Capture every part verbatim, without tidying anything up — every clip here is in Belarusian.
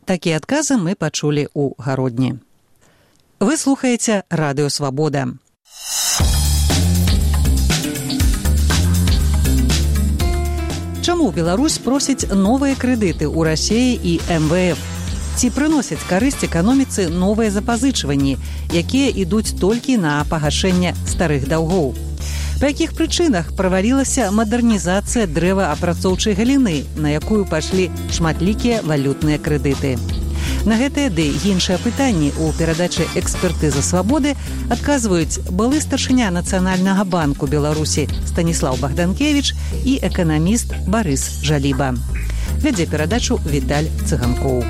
Такія адказы мы пачулі ў гародні. Вы слухаеце Радыё Свабода. Чаму Беларусь просіць новыя крэдыты ў Расіі і эм вэ эф? Ці прыносяць карысць эканоміцы новыя запазычванні, якія ідуць толькі на пагашэнне старых даўгоў? Па якіх прычынах правалілася мадэрнізацыя дрэваапрацоўчай галіны, на якую пайшлі шматлікія валютныя крэдыты? На гэтыя ды іншыя пытанні ў перадачы «Экспертыза свабоды» адказваюць былы старшыня Нацыянальнага банку Беларусі Станіслаў Богданкевич і эканаміст Барыс Жаліба. Вядзе перадачу Віталь Цыганкоў.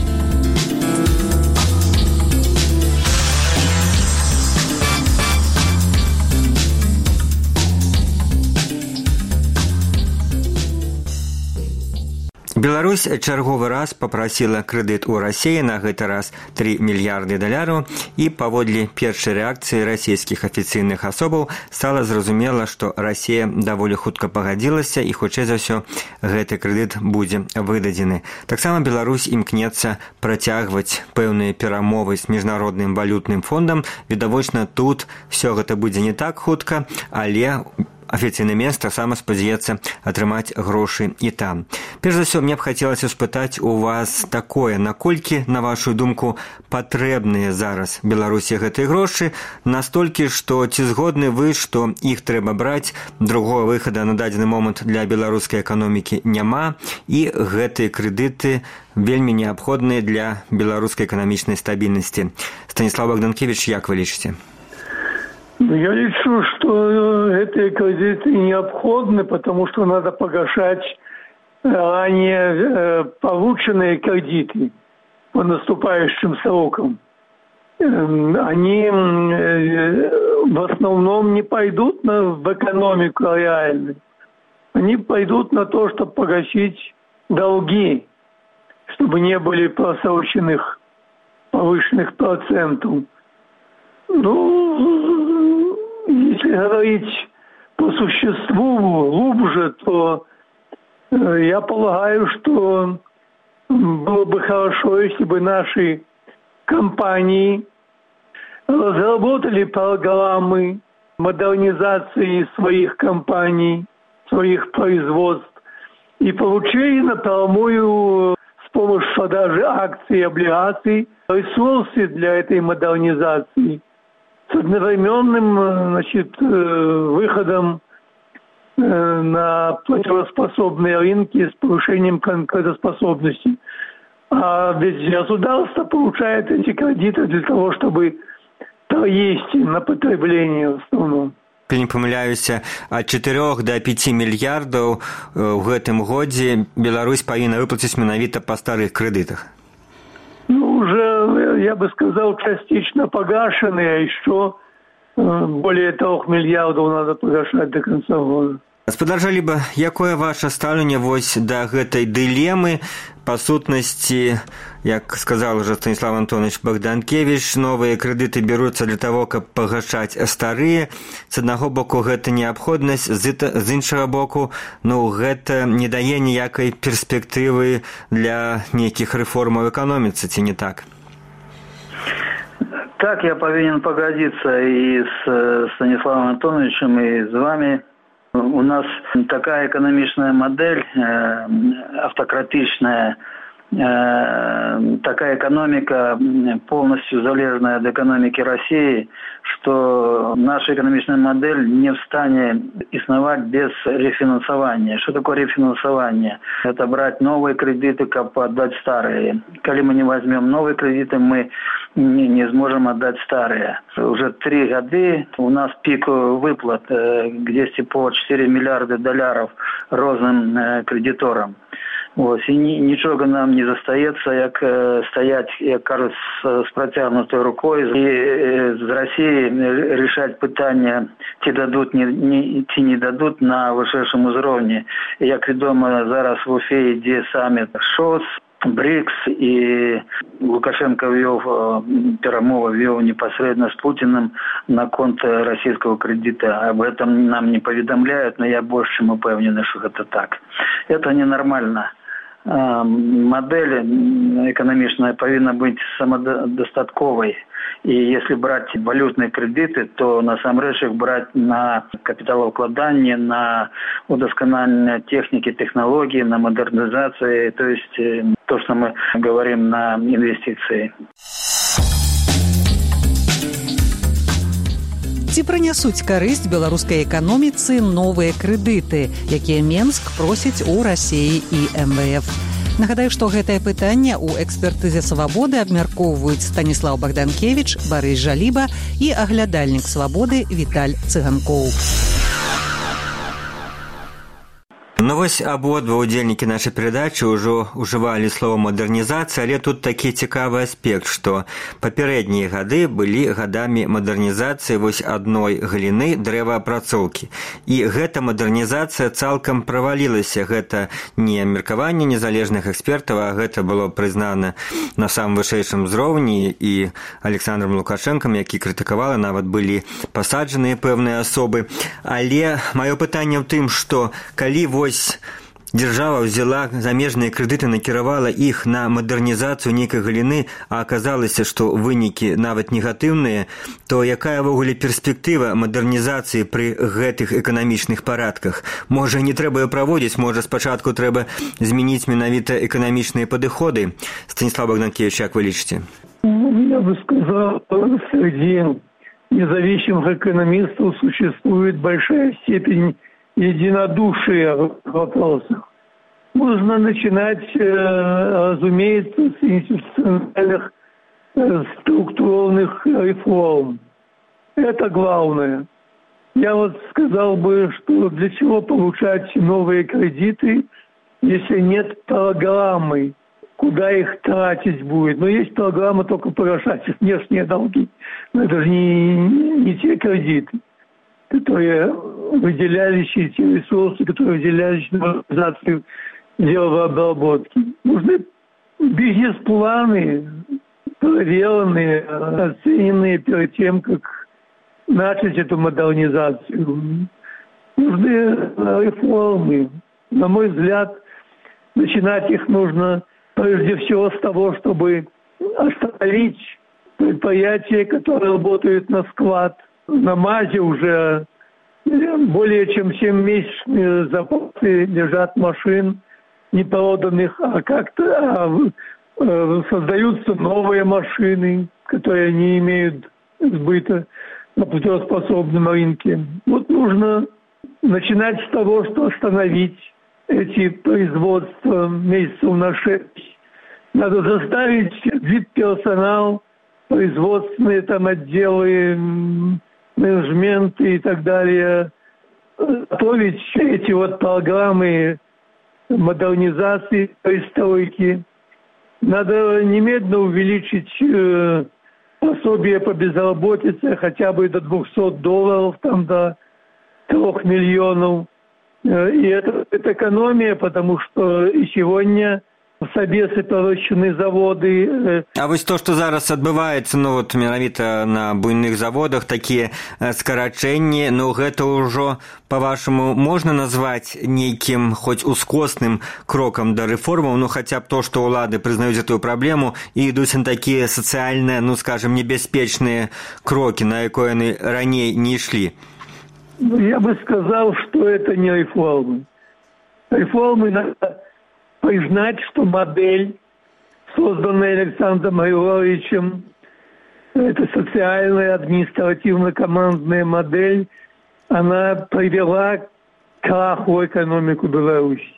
Беларусь чарговы раз папрасіла крэдыт у Расіі, на гэты раз тры мільярды даляраў, і паводле першай рэакцыі расійскіх афіцыйных асобаў стала зразумела, што Расія даволі хутка пагадзілася і, хутчэй за ўсё, гэты крэдыт будзе выдадзены. Таксама Беларусь імкнецца працягваць пэўныя перамовы з міжнародным валютным фондам. Відавочна, тут все гэта будзе не так хутка, але афіцыйны мест таксама спадзяецца атрымаць грошы і там. Перш за ўсё, мне б хацелася спытаць у вас такое, наколькі, на вашу думку, патрэбныя зараз Беларусі гэтыя грошы, настолькі, што ці згодны вы, што іх трэба браць, другого выхада на дадзены момант для беларускай эканомікі няма, і гэтыя крэдыты вельмі неабходныя для беларускай эканамічнай стабільнасці. Станіслав Богданкевич, як вы лічыце? Я лечу, что эти кредиты необходимы, потому что надо погашать ранее полученные кредиты по наступающим срокам. Они в основном не пойдут на, в экономику реальную. Они пойдут на то, чтобы погасить долги, чтобы не были просроченных повышенных процентов. Ну, если говорить по существу глубже, то э, я полагаю, что было бы хорошо, если бы наши компании разработали программы модернизации своих компаний, своих производств и получили напрямую с помощью продажи акций и облигаций ресурсы для этой модернизации с одновременным, значит, выходом на платежеспособные рынки с повышением конкурентоспособности. А ведь государство получает эти кредиты для того, чтобы есть на потребление в основном. Не памыляюся, ад чатырох да пяці мільярдаў у гэтым годзе Беларусь павінна выплаціць менавіта па старых крэдытах. Ну, уже, я бы сказал, частично погашены, а еще более трех миллиардов надо погашать до конца года. Гаспадар Жаліба, якое ваше стаўленне вось да гэтай дылемы? Па сутнасці, як сказал уже Станіслав Антонович Богданкевич, новыя крэдыты беруцца для того, каб пагашаць старыя. З аднаго боку, гэта неабходнасць, з іншага боку, ну, гэта не дае ніякай перспектывы для нейкіх рэформаў эканоміцы, ці не так? Так, я повинен погодиться и с Станиславом Антоновичем, и с вами. У нас такая экономичная модель, э, автократичная, э, такая экономика, полностью залежная от экономики России, что наша экономичная модель не в стане основать без рефинансования. Что такое рефинансование? Это брать новые кредиты, как отдать старые. Если мы не возьмем новые кредиты, мы не, не сможем отдать старые. Уже три года у нас пик выплат, где по четыре миллиарда долларов разным кредиторам. Ось, і нічого нам не застається, як е, стоять, як кажуть, з, з протягнутою рукою і е, з Росії рішати питання, чи дадуть, ні, ні, чи не дадуть на вищому рівні. Як відомо, зараз в Уфі йде саміт ШОС, БРИКС, і Лукашенко ввів, перемови ввів непосредственно з Путіним на конт російського кредиту. Об этом нам не повідомляють, но я більше чем упевнений, що це так. Это ненормально. модель экономичная повинна быть самодостатковой. И если брать валютные кредиты, то насамрэч их брать на капиталовкладание, на удосконаление техники, технологий, на модернизацию, то есть то, что мы говорим, на инвестиции. Ці прынясуць карысць беларускай эканоміцы новыя крэдыты, якія Менск просіць у Расіі і эм вэ эф. Нагадаю, што гэтае пытанне ў экспертызе «Свабоды» абмяркоўваюць Станіслаў Багданкевіч, Барыс Жаліба і аглядальнік «Свабоды» Віталь Цыганкоў. Ну вось абодва удзельнікі нашай перадачы ўжо ўжывалі слова мадэрнізацыя, але тут такі цікавы аспект, што папярэднія гады былі гадамі мадэрнізацыі вось адной галіны дрэваапрацоўкі. І гэта мадэрнізацыя цалкам правалілася. Гэта не меркаванне незалежных экспертаў, а гэта было прызнана на самым вышэйшым узроўні і Александром Лукашэнкам, які крытыкавала, нават былі пасаджаныя пэўныя асобы. Але маё пытанне ў тым, што калі вось дзяржава ўзяла замежныя крэдыты, накіравала іх на мадэрнізацыю нейкай галіны, а аказалася, што вынікі нават негатыўныя, то якая ўвогуле перспектыва мадэрнізацыі пры гэтых эканамічных парадках? Можа, не трэба праводзіць, можа, спачатку трэба змяніць менавіта эканамічныя падыходы? Станіслав Багданкевич, як вы лічыце? Я бы сказал, среди независимых экономистов существует большая степень единодушие в вопросах. Нужно начинать, разумеется, с институциональных структурных реформ. Это главное. Я вот сказал бы, что для чего получать новые кредиты, если нет программы, куда их тратить будет. Но есть программа только погашать внешние долги. Но это же не, не, не те кредиты, которые выделялись, и те ресурсы, которые выделялись на организацию делообработки. Нужны бизнес-планы, проверенные, оцененные перед тем, как начать эту модернизацию. Нужны реформы. На мой взгляд, начинать их нужно прежде всего с того, чтобы остановить предприятия, которые работают на склад. На МАЗе уже более чем семимесячные запасы лежат машин непроданных, а как-то а, э, создаются новые машины, которые не имеют сбыта на платежеспособном рынке. Вот нужно начинать с того, что остановить эти производства месяцев на шесть. Надо заставить вид персонал, производственные там отделы, менеджменты и так далее, готовить эти вот программы модернизации, перестройки. Надо немедленно увеличить э, пособие по безработице хотя бы до двухсот долларов, там до трех миллионов. И это, это экономия, потому что и сегодня в Собесе пророщены заводы. А вось то, што зараз адбываецца, ну вот менавіта на буйных заводах, такія скарачэнні, ну гэта ўжо, па-вашаму, можна назваць нейкім хоць ускосным крокам да рэформаў, ну хаця б то, што ўлады прызнаюць гэтую праблему і ідуць на такія сацыяльныя, ну скажем, небяспечныя крокі, на якое яны раней не ішлі? Я бы сказал, что это не реформы. Реформы надо признать, что модель, созданная Александром Григорьевичем, это социальная, административно-командная модель, она привела к краху экономику Беларуси.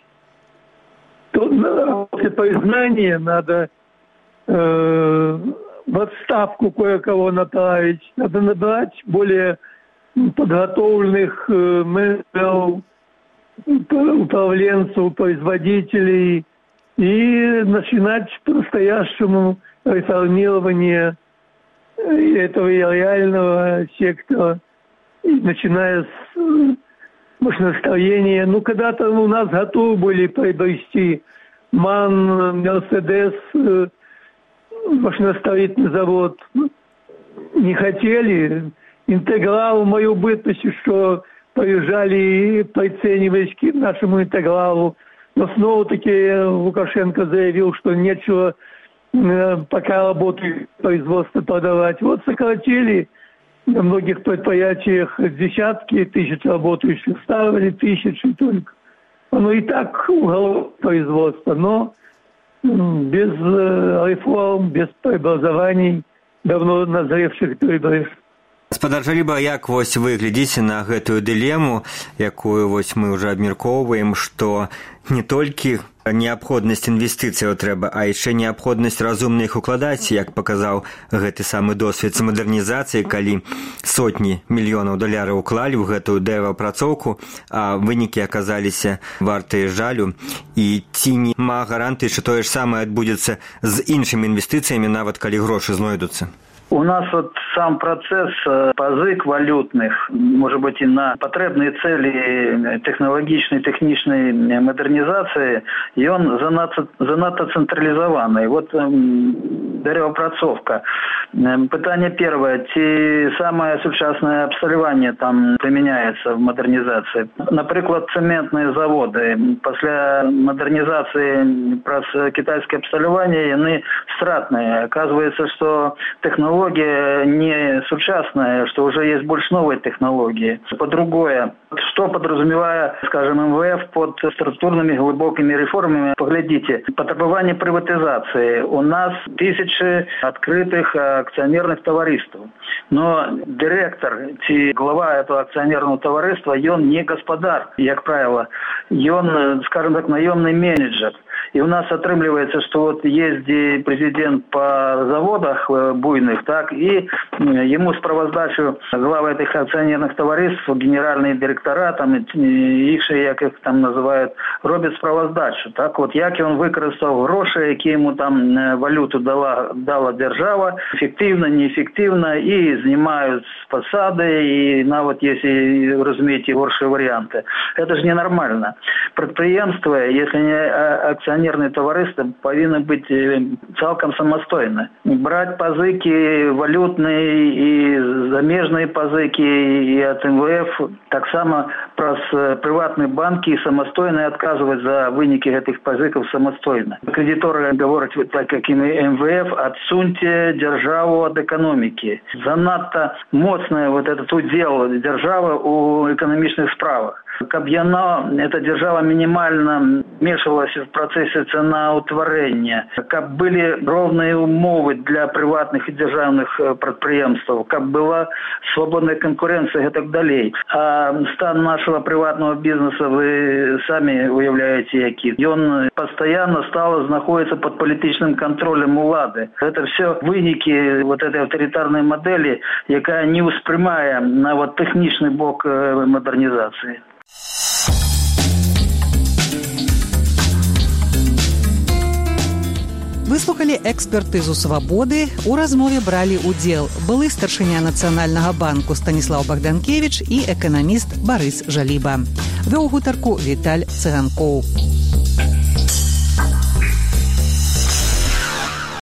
То, после признания надо э, в отставку кое-кого направить, надо набрать более подготовленных э, менеджеров, управленцев, производителей и начинать по-настоящему реформирование этого реального сектора, и начиная с машиностроения. Ну, когда-то у нас готовы были приобрести МАН, Мерседес, машиностроительный завод. Не хотели. Интеграл, мою бытность, что приезжали и приценивались к нашему интегралу. Но снова-таки Лукашенко заявил, что нечего э, пока работы производства продавать. Вот сократили на многих предприятиях десятки тысяч работающих, ставили тысячи только. Оно и так уголовное производство, но без э, реформ, без преобразований давно назревших требуешь. Гаспадар Жаліба, як вось вы глядзіце на гэтую дылему, якую вось мы ўжо абмяркоўваем, што не толькі неабходнасць інвестыцыяў трэба, а яшчэ неабходнасць разумна іх укладаць, як паказаў гэты самы досвед з мадэрнізацыі, калі сотні мільёнаў даляраў уклалі ў гэтую дэвапрацоўку, а вынікі аказаліся вартыя жалю. І ці нема гарантыі, што тое ж самае адбудзецца з іншымі інвестыцыямі, нават калі грошы знойдуцца? У нас вот сам процесс позык валютных, может быть, и на потребные цели технологичной, техничной модернизации, и он занадто, занадто централизованный. Вот деревоопрацовка. Питание первое. Те самое сучасное обсталявание там применяется в модернизации. Например, цементные заводы. После модернизации про китайское обсталявание, они стратные. Оказывается, что технология Технология не сучасная, что уже есть больше новой технологии. По-другое, что подразумевая, скажем, эм вэ эф под структурными глубокими реформами, поглядите, потребование приватизации. У нас тысячи открытых акционерных товариств. Но директор, глава этого акционерного товариства, он не господар, как правило. Он, скажем так, наемный менеджер. И у нас отрымливается, что вот есть президент по заводах буйных, так, и ему справоздачу главы этих акционерных товариств, генеральные директора, там, их, как их там называют, робят справоздачу. Так вот, як он використав гроші, які йому там валюту дала, дала держава, ефективно, неефективно, і знімають з посади, і навіть, якщо розумієте, горші варіанти. Це ж ненормально. Підприємство, якщо не акціонерне товариство, повинно бути цілком самостійне. Брати позики валютные и замежные позыки и от эм вэ эф, так само про приватные банки самостойно отказывать за выники этих позыков самостойно. Кредиторы говорят, так как и эм вэ эф, отсуньте державу от экономики. Занадто мощное вот этот удел державы у экономичных справах. Каб яна, эта держава минимально вмешивалась в процессе ценоутворения, каб были ровные умовы для приватных и державных предприемств, каб была свободная конкуренция и так далее. А стан нашего приватного бизнеса вы сами уявляете, який. Он постоянно стало находиться под политическим контролем улады. Это все выники вот этой авторитарной модели, яка не воспринимая на вот техничный бок модернизации. Выслухалі экспертызу «Свабоды». У размове бралі ўдзел былы старшыня Нацыянальнага банку Станіслаў Багданкевіч і эканаміст Барыс Жаліба. Вёў гутарку Віталь Цыганкоў.